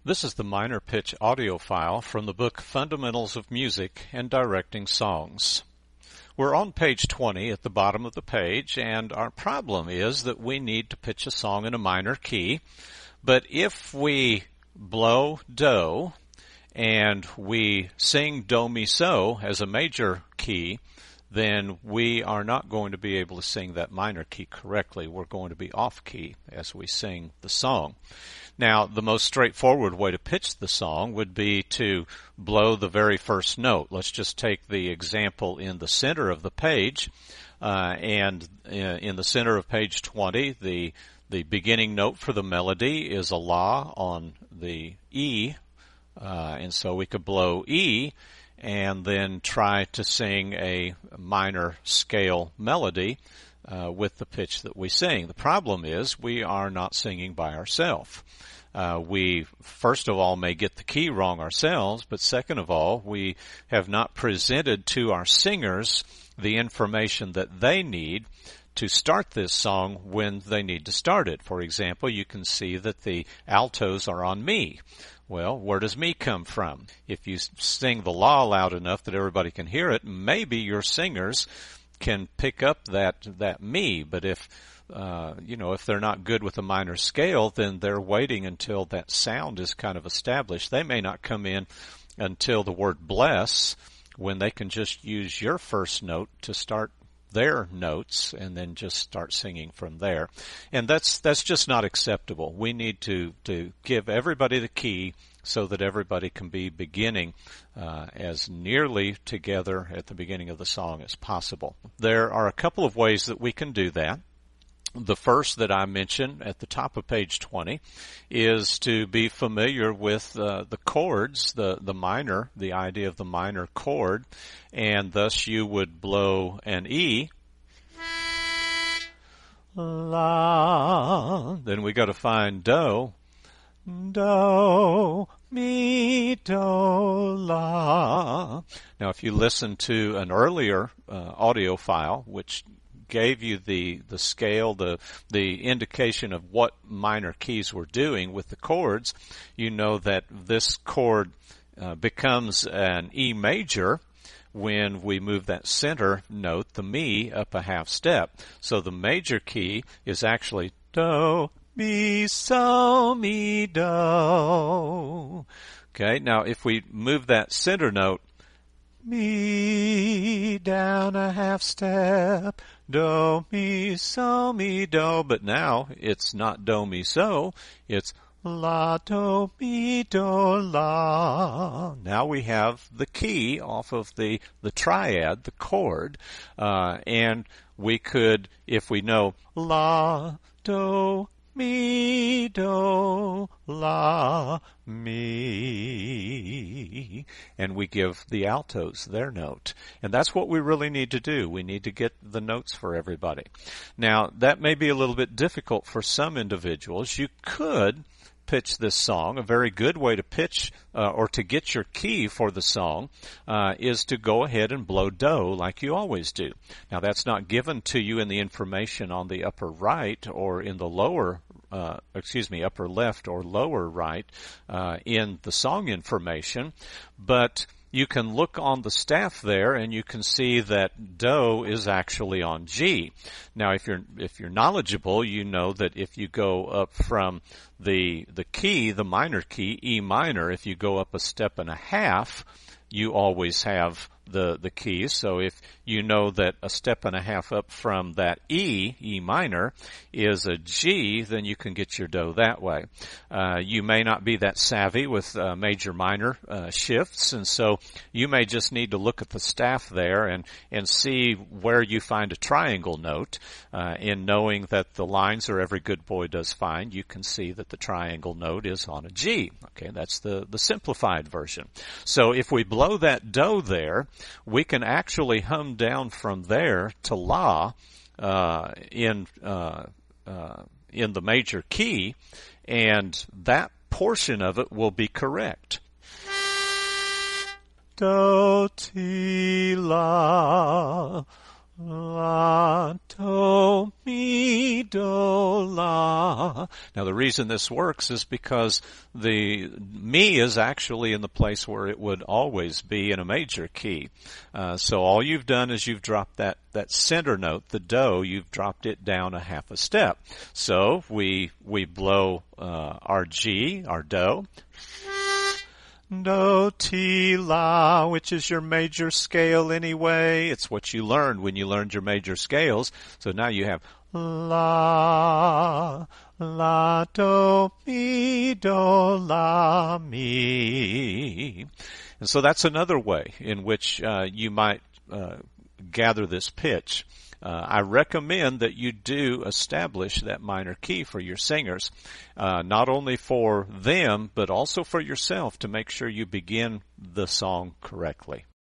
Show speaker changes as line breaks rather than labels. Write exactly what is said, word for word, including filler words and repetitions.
This is the minor pitch audio file from the book Fundamentals of Music and Directing Songs. We're on page twenty at the bottom of the page, and our problem is that we need to pitch a song in a minor key. But if we blow do and we sing do mi so as a major key, then we are not going to be able to sing that minor key correctly. We're going to be off key as we sing the song. Now, the most straightforward way to pitch the song would be to blow the very first note. Let's just take the example in the center of the page. Uh, and in the center of page twenty, the, the beginning note for the melody is a La on the E. Uh, and so we could blow E and then try to sing a minor scale melody uh, with the pitch that we sing. The problem is we are not singing by ourselves. Uh, we, first of all, may get the key wrong ourselves, but second of all, we have not presented to our singers the information that they need to start this song when they need to start it. For example, you can see that the altos are on mi. Well, where does mi come from? If you sing the La loud enough that everybody can hear it, maybe your singers can pick up that, that mi, but if Uh, you know, if they're not good with a minor scale, then they're waiting until that sound is kind of established. They may not come in until the word bless, when they can just use your first note to start their notes and then just start singing from there. And that's that's just not acceptable. We need to, to give everybody the key so that everybody can be beginning uh, as nearly together at the beginning of the song as possible. There are a couple of ways that we can do that. The first that I mentioned at the top of page twenty is to be familiar with uh, the chords, the, the minor, the idea of the minor chord, and thus you would blow an E, La, then we got to find Do, Do, Mi, Do, La. Now if you listen to an earlier uh, audio file, which gave you the, the scale, the, the indication of what minor keys were doing with the chords, you know that this chord uh, becomes an E major when we move that center note, the mi, up a half step. So the major key is actually Do, Mi, So, Mi, Do. Okay, now if we move that center note, Mi, down a half step, Do, Mi, So, Mi, Do, but now it's not Do, Mi, So, it's La, Do, Mi, Do, La. Now we have the key off of the, the triad, the chord, uh, and we could, if we know La, Do, Mi, Do, La, Mi, and we give the altos their note. And that's what we really need to do. We need to get the notes for everybody. Now, that may be a little bit difficult for some individuals. You could pitch this song. A very good way to pitch uh, or to get your key for the song uh, is to go ahead and blow Do like you always do. Now that's not given to you in the information on the upper right or in the lower uh, excuse me, upper left or lower right uh, in the song information, but you can look on the staff there and you can see that Do is actually on G. Now if you're if you're knowledgeable, you know that if you go up from the the key, the minor key, E minor, if you go up a step and a half, you always have the the key. So if you know that a step and a half up from that E, E minor, is a G, then you can get your Do that way. Uh, you may not be that savvy with uh, major minor uh, shifts, and so you may just need to look at the staff there and, and see where you find a triangle note. Uh, in knowing that the lines are every good boy does find, you can see that the triangle note is on a G. Okay, that's the, the simplified version. So if we blow that Do there, we can actually hum down from there to La uh, in uh, uh, in the major key, and that portion of it will be correct. Do, ti, la, La, do, mi, do, la. Now the reason this works is because the mi is actually in the place where it would always be in a major key. Uh, so all you've done is you've dropped that, that center note, the do, you've dropped it down a half a step. So we, we blow, uh, our G, our do. Do, ti, la, which is your major scale anyway. It's what you learned when you learned your major scales. So now you have la, la, do, mi, do, la, mi. And so that's another way in which uh, you might uh, gather this pitch. Uh, I recommend that you do establish that minor key for your singers, uh, not only for them, but also for yourself to make sure you begin the song correctly.